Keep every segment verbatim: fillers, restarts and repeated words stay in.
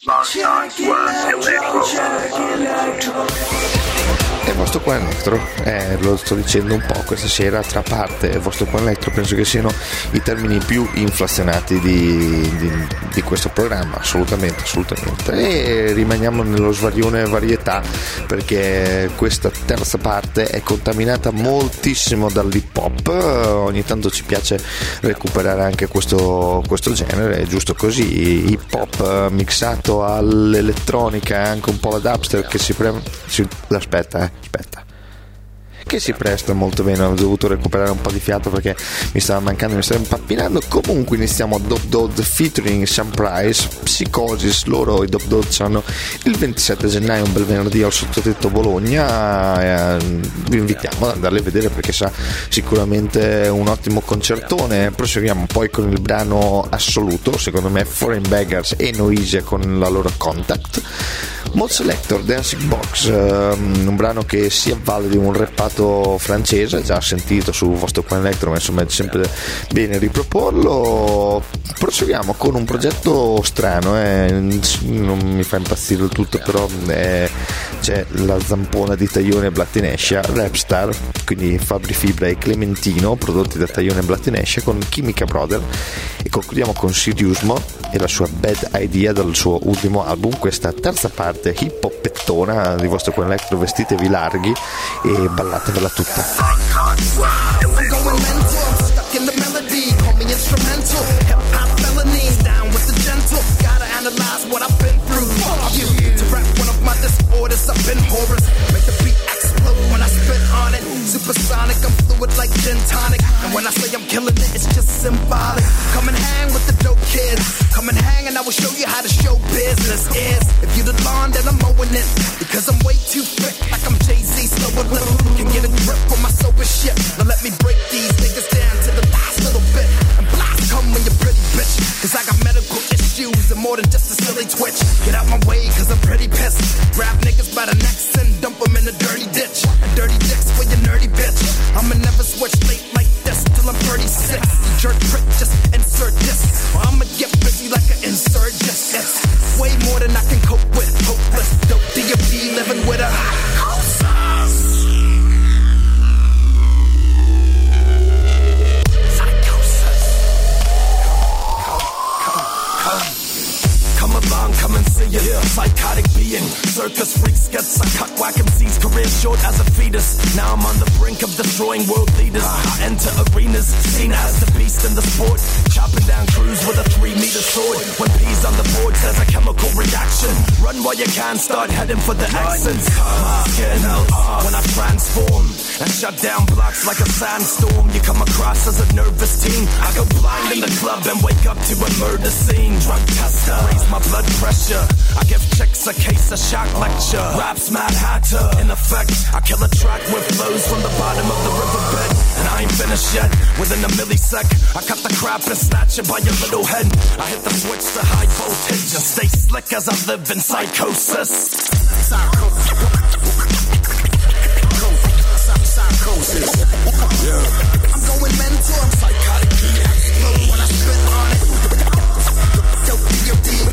E il vostro Quan Electro, eh, lo sto dicendo un po' questa sera, tra parte e il vostro Quan Electro penso che siano i termini più inflazionati di, di, di questo programma, assolutamente, assolutamente. E rimaniamo nello svarione varietà, perché questa terza parte è contaminata moltissimo dall'hip hop, ogni tanto ci piace recuperare anche questo, questo genere, è giusto così, hip hop mixato all'elettronica, anche un po' la dubstep che si pre... si... aspetta eh aspetta che si presta molto bene. Ho dovuto recuperare un po' di fiato perché mi stava mancando, mi stava impappinando. Comunque iniziamo Dope Dog featuring Sam Price, Psychosis. Loro, i Dope Dog, hanno il ventisette gennaio, un bel venerdì, al Sottotetto Bologna. Eh, vi invitiamo ad andarli a vedere perché sarà sicuramente un ottimo concertone. Proseguiamo poi con il brano assoluto, secondo me, Foreign Beggars e Noisia con la loro Contact. Mod Selector, Dancing Box, um, un brano che si avvale di un rappato francese, già sentito sul vostro Quan Electro, ma insomma è sempre bene riproporlo. Proseguiamo con un progetto strano, eh. non mi fa impazzire il tutto, però eh, c'è la zampona di Taglione e Blattinescia, Rapstar, quindi Fabri Fibra e Clementino, prodotti da Taglione e Blattinescia con Chimica Brother. E concludiamo con Sirius Mo e la sua Bad Idea dal suo ultimo album, questa terza parte hip hoppettona di vostro Quan Electro. Vestitevi larghi e ballatevela tutta. Supersonic, I'm fluid like gin tonic. And when I say I'm killing it, it's just symbolic. Come and hang with the dope kids. Come and hang and I will show you how the show business is. If you the lawn, then I'm mowing it. Because I'm way too thick, like I'm Jay-Z, slow a little. Can get a grip on my sober shit. Now let me break these niggas down to the last little bit. And blast come when you're pretty bitch. Cause I got medical issues and more than just a silly twitch. Get out my way cause I'm pretty pissed. Grab niggas by the necks and dump them in a dirty ditch. And dirty dicks for your nerdy bitch. I'ma never switch late like this till I'm thirty-six. Jerk trick, just insert this. Or I'ma get busy like an insurgent. It's way more than I can cope with. Hopeless, dope D M B living with a psychosis. Psychosis. Come, come, come along, come and see it. Psychotic being, circus freaks get suck whack M C's career short as a fetus. Now I'm on the brink of destroying world leaders. I enter arenas, seen as the beast in the sport. Chopping down crews with a three meter sword. When P's on the board, there's a chemical reaction. Run while you can, start heading for the exits. My skin when I transform and shut down blocks like a sandstorm. You come across as a nervous teen. I go blind in the club and wake up to a murder scene. Drug tester, raise my blood pressure. I give chicks a case of shock lecture. Raps Mad Hatter, in effect. I kill a track with flows from the bottom of the riverbed. And I ain't finished yet. Within a millisec, I cut the crap and snatch it by your little head. I hit the switch to high voltage and stay slick as I live in psychosis. Psychosis. Psychosis. Yeah. I'm going mental. I'm psychotic. Explode when I spit on it. Yo, yo, yo.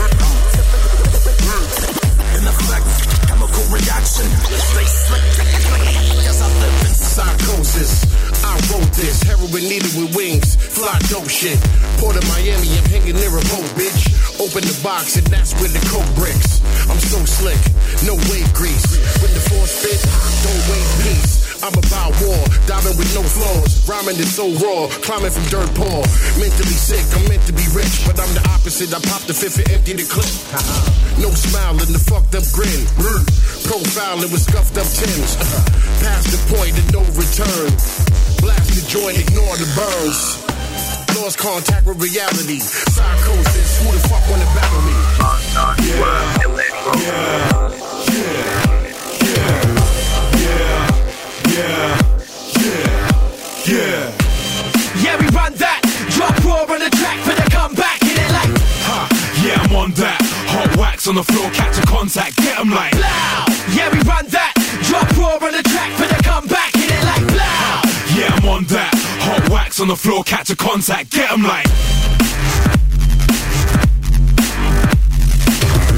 In effect, chemical reaction. Stay slick as I live in psychosis. I wrote this, heroin needed with wings. Fly dope shit. Port of Miami, I'm hanging near a boat, bitch. Open the box and that's where the coke bricks. I'm so slick, no wave grease. When the force spit, don't wait peace. I'm about war, diving with no flaws. Rhyming is so raw, climbing from dirt poor. Mentally sick, I'm meant to be rich, but I'm the opposite. I pop the fifth and empty the clip. No smile in the fucked up grin. Profiling with scuffed up tins. Past the point of no return. Blast the joint, ignore the burns. Lost contact with reality. Psychosis, who the fuck wanna battle me? Yeah, yeah, yeah, yeah. Yeah, yeah, yeah. Yeah, we run that. Drop raw on the track for the comeback. Hit it like, ha, yeah, I'm on that. Hot wax on the floor, catch a contact, get 'em like, blow. Yeah, we run that. Drop raw on the track for the comeback. Hit it like, blow. Ha, yeah, I'm on that. Hot wax on the floor, catch a contact, get 'em like.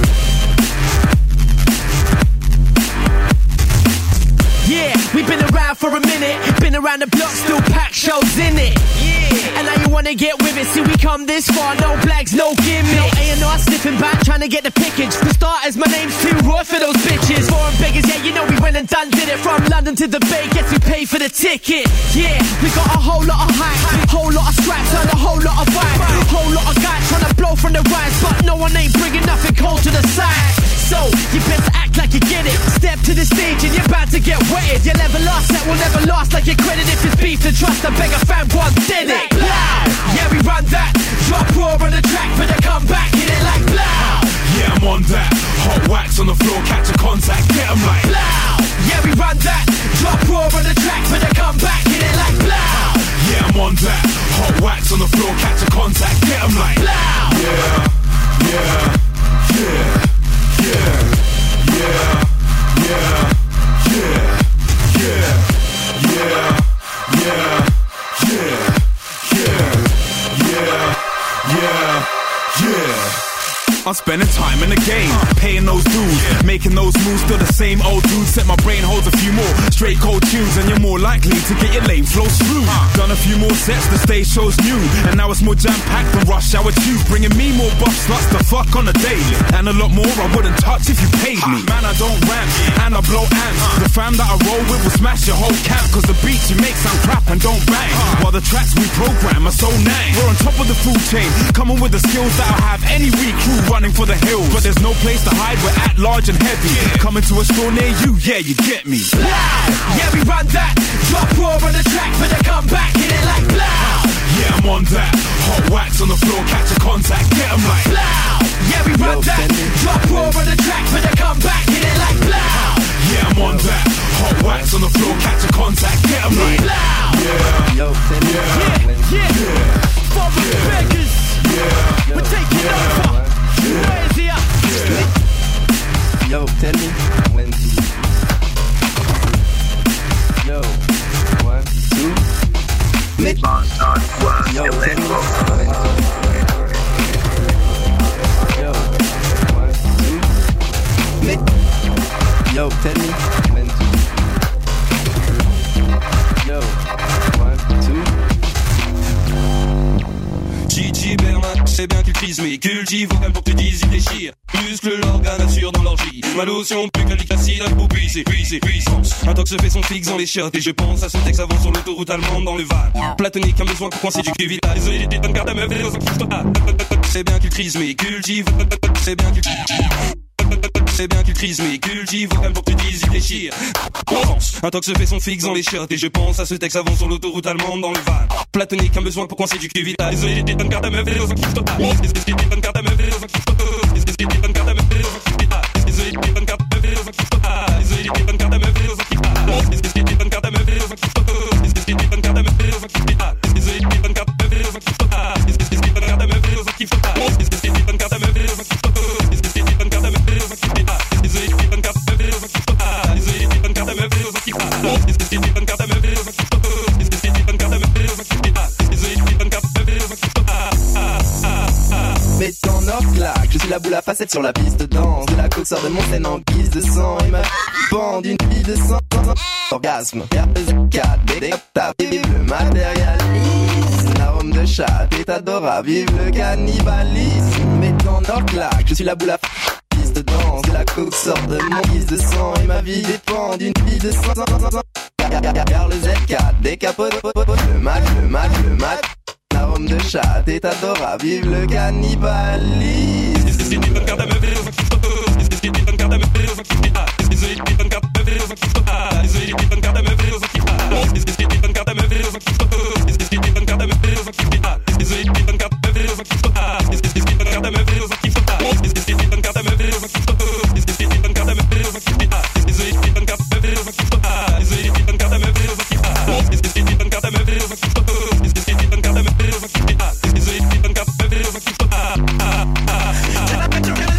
around the block, still pack shows in it. Yeah. And now you wanna get with it. See, we come this far, no blags, no gimmick. No A and R sniffing back, trying to get the pickage. For starters, my name's too raw for those bitches. Foreign beggars, yeah, you know we went and done did it. From London to the Bay, guess who paid for the ticket? Yeah, we got a whole lot of hype, whole lot of scraps, and a whole lot of vibe. Whole lot of guys trying to blow from the rise, but no one ain't bringing nothing cold to the side. So, you better act like you get it. Step to the stage and you're about to get wetted. You'll never last, that will never last like your credit. If it's beef, then trust I beg a fan, one did it. Blow! Yeah, we run that. Drop raw on the track, but they come back, hit it like blow! Yeah, I'm on that. Hot wax on the floor, catch a contact, get 'em like blow! Yeah, we run that. Drop raw on the track, but they come back, hit it like blow! Yeah, I'm on that. Hot wax on the floor, catch a contact, get 'em like blow! Yeah, yeah, yeah. Yeah, yeah, yeah, yeah, yeah, yeah, yeah, yeah, yeah, yeah, yeah. I'm spending time in the game, paying those dues, making those moves, still the same old dude. Set my brain holds a few more straight cold tunes, and you're more likely to get your lane flows through. Done a few more sets, the stage show's new, and now it's more jam-packed than Rush Hour two, bringing me more buff sluts to fuck on the daily, and a lot more I wouldn't touch if you paid me. Man, I don't rap, and I blow amps. The fam that I roll with will smash your whole camp, cause the beats you make sound crap and don't bang, while the tracks we program are so nang. We're on top of the food chain, coming with the skills that'll have any weak crew running for the hills, but there's no place to hide, we're at large and heavy. Yeah. Coming to a store near you, yeah, you get me. Blow! Yeah, we run that. Drop raw on the track, but they come back, hit it like blow! Yeah, I'm on that. Hot wax on the floor, catch a contact, get 'em like blow! Yeah, we run Yo, that. Drop raw on the track, but they come back, hit it like blow! Yeah, I'm on that. Hot wax on the floor, catch a contact, get 'em like blow! Yeah, Yo, yeah, yeah, yeah, yeah. For the yeah. beggars, yeah. we're taking yeah. over. Where is he at? Yeah. Yo, tell me when to. Yo, one, two. Make. Yo, tell me when to. Yo, one, two. Make. Yo, tell me when to. Yo, one, two. Gigi Bernard, c'est bien qu'il crise mais cultive vocal pour que tu dises il déchire. Muscle l'organe assure dans l'orgie. Ma lotion plus qu'un acide à poupée, c'est puis c'est puissance. Un tox se fait son fixe dans les chiottes et je pense à ce texte avant sur l'autoroute allemande dans le van. Platonique, un besoin pour coincer du cul vital. Désolé, les tétons garde à meuf et les autres. C'est bien qu'il crise mais cultive. C'est bien qu'il C'est bien qu'il crise mais cultive vocal pour que tu dises il déchire. Un tox se fait son fixe dans les chiottes et je pense à ce texte avant sur l'autoroute allemande dans le van. Platonique, un besoin pour coincer du cul vital. Désolé, les tétons garde à meuf et les autres. Les tétons garde à meuf et les autres. Les tétons garde à meuf et les autres. Les tétons garde à meuf et les autres. Les tétons garde à meuf et les autres. Les tétons garde à meuf et les autres. Les tétons garde à meuf et les autres. Les tétons garde à meuf et les autres. Les tétons garde à meuf et les autres. Les tétons garde à meuf et les autres. Mais ton or claque, je suis la boule à facettes sur la piste de danse. De la côte sort de mon scène en guise de sang. Et ma bande d'une fille de sang. Orgasme, R Z quatre, B D K, vive le matérialisme. L'arôme de chat est adorable, vive le cannibalisme. Mais ton or claque, je suis la boule à piste de danse. De la côte sort de mon guise de sang. Et ma vie dépend d'une fille de sang. Car le Z quatre décapote le match, le match, le match. L'arôme de chat est adorable, vive le cannibalisme. Did I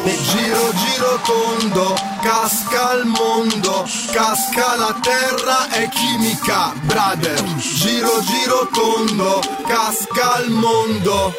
Giro giro tondo, casca il mondo, casca la terra, è chimica, brother. Giro giro tondo, casca il mondo.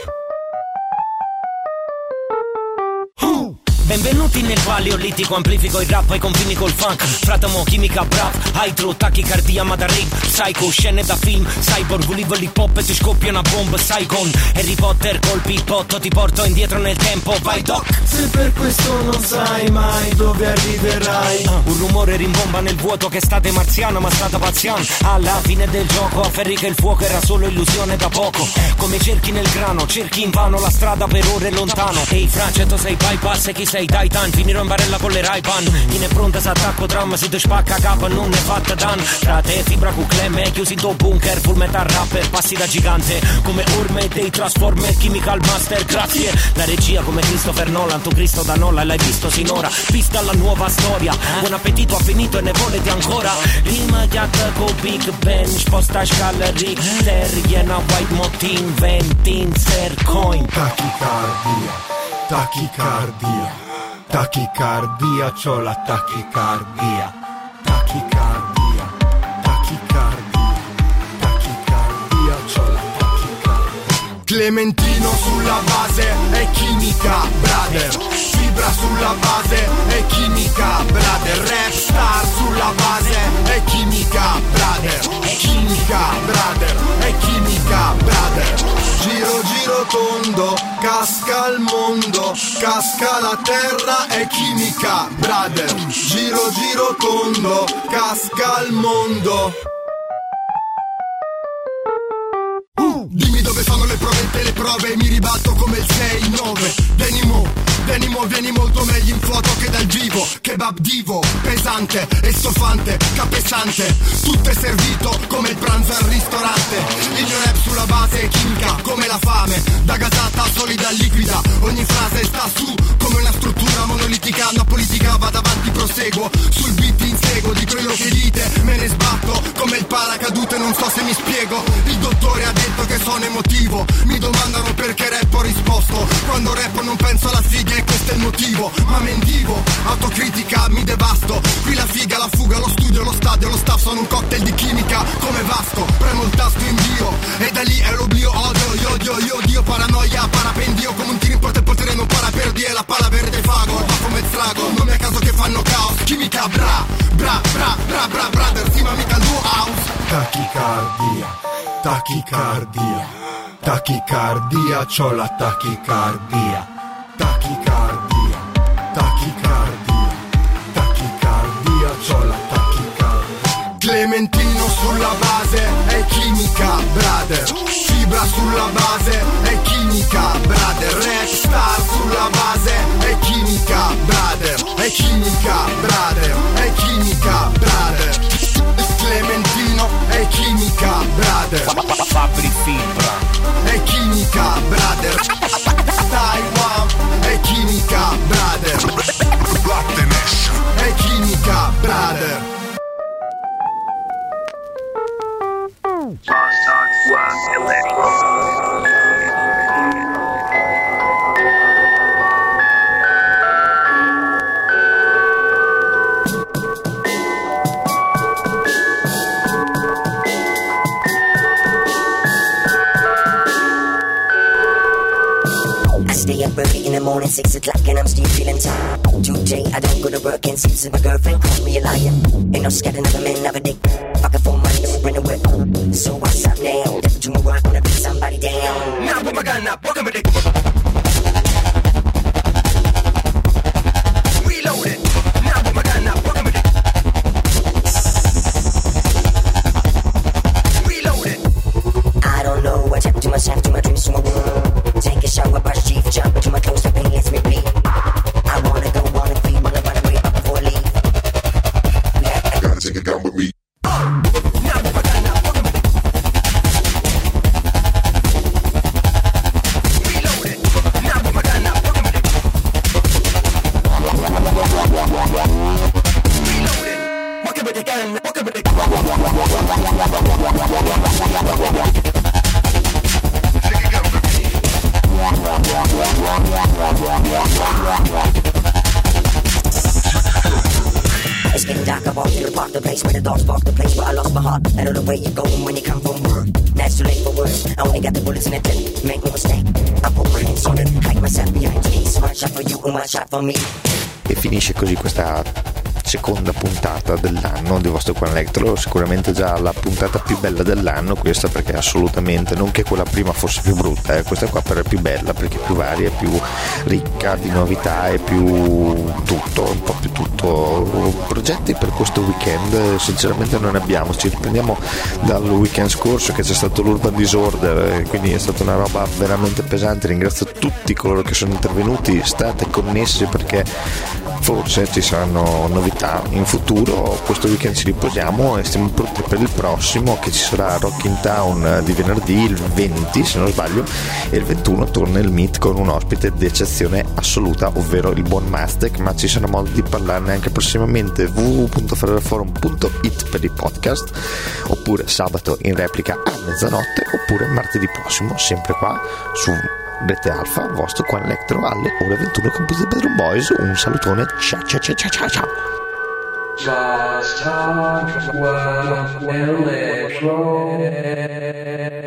Benvenuti nel paleolitico, amplifico il rap ai confini col funk. Fratomo, chimica, brap, hydro, tachicardia, madarig, psycho, scene da film, cyborg, livello hip hop e ti scoppia una bomba, Saigon, Harry Potter, colpi, potto, ti porto indietro nel tempo, vai doc. Se per questo non sai mai dove arriverai. uh, Un rumore rimbomba nel vuoto che estate marziana ma stata pazziana. Alla fine del gioco afferri che il fuoco era solo illusione da poco. Come cerchi nel grano, cerchi invano la strada per ore lontano. Ehi Francia, tu sei bypass e chi sei Titan, finirò in barella con le Ray-Ban. Chi ne è pronta se attacco dramma, si te spacca capa non ne fatta dan. Tra te fibra cu clemme, chiusi in tuo bunker, full metal rapper, passi da gigante. Come orme dei Transformer, Chemical Master, grazie. La regia come Christopher Nolan, tu Cristo da Nola, l'hai visto sinora. Pista alla nuova storia, buon appetito ha finito e ne volete ancora. Rima chiatta con Big Ben, sposta scala Richter, iena white motin, ventin, ser coin. Tachicardia, tachicardia. Tachicardia, c'ho la tachicardia. Tachicardia, tachicardia. Tachicardia, c'ho la tachicardia. Clementino sulla base è chimica, brother. Fibra sulla base è chimica, brother. Rap star sulla base è chimica, brother. È chimica, brother. È chimica, brother. Giro giro tondo, casca il mondo, casca la terra, è chimica, brother. Giro giro tondo, casca il mondo. Uh, dimmi dove sono le provette, le prove, mi ribatto come il sei nove. Venimo, venimo, vieni molto meglio in foto che dal vivo. Kebab divo, pesante e stofante, capessante. Tutto è servito come il pranzo al ristorante. Il mio rap sulla base è chimica, come la fame. Da gasata, solida, liquida. Ogni frase sta su come una struttura monolitica. Una politica va davanti, proseguo. Sul beat inseguo di quello che dite, me ne sbatto come il paracadute, non so se mi spiego. Il dottore ha detto che sono emotivo. Mi domandano perché rap, ho risposto. Quando rappo non penso alla figa e questo è il motivo. Ma mendivo, autocritica, mi devasto. Qui la figa, la fuga, lo studio, lo stadio, lo staff sono un cocktail di chimica come Vasco. Premo il tasto invio e da lì è l'oblio. Odio, io odio, io odio, paranoia, parapendio. Come un tiro in porta e il potere non para per dire la pala verde fago. Va come strago, non è a caso che fanno caos. Chimica, bra, bra, bra, bra, bra, brother, sì ma mica il tuo house. Tachicardia, tachicardia. Tachicardia, c'ho la tachicardia. Tachicardia, tachicardia. Tachicardia, c'ho la tachicardia. Clementino sulla base è chimica, brother. Fibra sulla base è chimica, brother. Red star sulla base è chimica, brother. È chimica, brother. È chimica, brother. Clementino è chimica, brother. Fabri Fibra è chimica, brother. Taiwan è chimica, brother. È chimica, brother. Stay up early in the morning, six o'clock, and I'm still feeling tired. Today I don't go to work and seems my girlfriend called me a liar. Ain't no scatter, never man, never dick. Fucking for money, never bring away. So what's up now? Step to my work, wanna beat somebody down. Now put my gun up, walking with it. Reload it. Now put my gun up, walking with it. Reload it. I don't know what happened to myself, to my dreams, to my world. Take a shower, brush teeth, jump into my clothes, the pain lets me bleed. I wanna go, wanna flee, wanna run away up before I leave. Yeah. Gotta take it down with me. Oh, now we're gonna welcome it. Reload it. Now we're gonna welcome it. Reload it. Welcome it again. Welcome it again. Take it down with me. Park the place where the dogs bark the place where I lost my heart. I know the way you're going when you come from work. That's too late for words. I only got the bullets in the clip. Make no mistake. I put my hands on it. Hide myself behind trees. One shot for you and one shot for me. E finisce così questa seconda puntata dell'anno di Vostro Qua Electro, sicuramente già la puntata più bella dell'anno questa, perché assolutamente, non che quella prima fosse più brutta, eh, questa qua però è più bella perché è più varia, è più ricca di novità, è più tutto, un po' più tutto. Progetti per questo weekend sinceramente non ne abbiamo, ci riprendiamo dal weekend scorso che c'è stato l'Urban Disorder, quindi è stata una roba veramente pesante. Ringrazio tutti coloro che sono intervenuti, state connessi perché forse ci saranno novità in futuro. Questo weekend ci riposiamo e stiamo pronti per il prossimo, che ci sarà Rock in Town di venerdì, il venti se non sbaglio, e il ventuno torna il Meet con un ospite d'eccezione assoluta, ovvero il buon Mastek, ma ci sarà modo di parlarne anche prossimamente. w w w punto ferraraforum punto i t per i podcast, oppure sabato in replica a mezzanotte, oppure martedì prossimo sempre qua su Rete Alfa, Vostro Qua Electro alle ore ventuno con The Bedroom Boys. Un salutone, ciao ciao ciao ciao ciao ciao. Just talk, well, well,